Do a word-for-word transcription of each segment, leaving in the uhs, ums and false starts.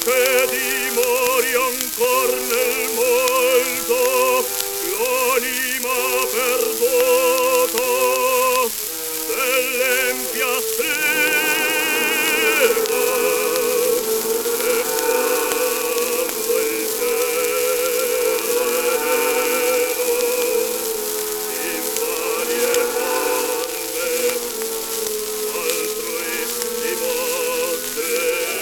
che dimori ancor nel molto l'anima perdota dell'empia strega e quando il cielo è nero in varie forme altrui si mosse.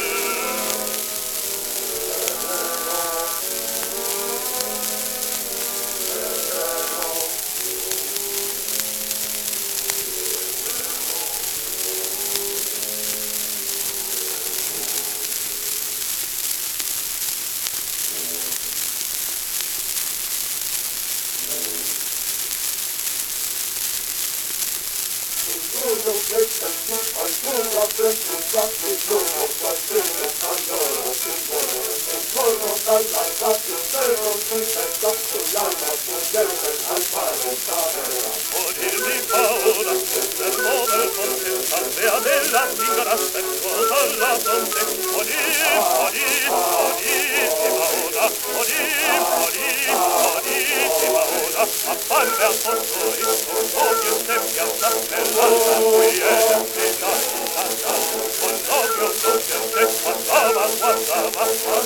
Della sigara specchiata alla fronte, odì, odì, odissima oda, odì, odì, odissima oda, apparve a Fossoi, un occhio stempiata, nell'alta cui era stesa, cantata, con l'occhio soffiante, guardava, guardava,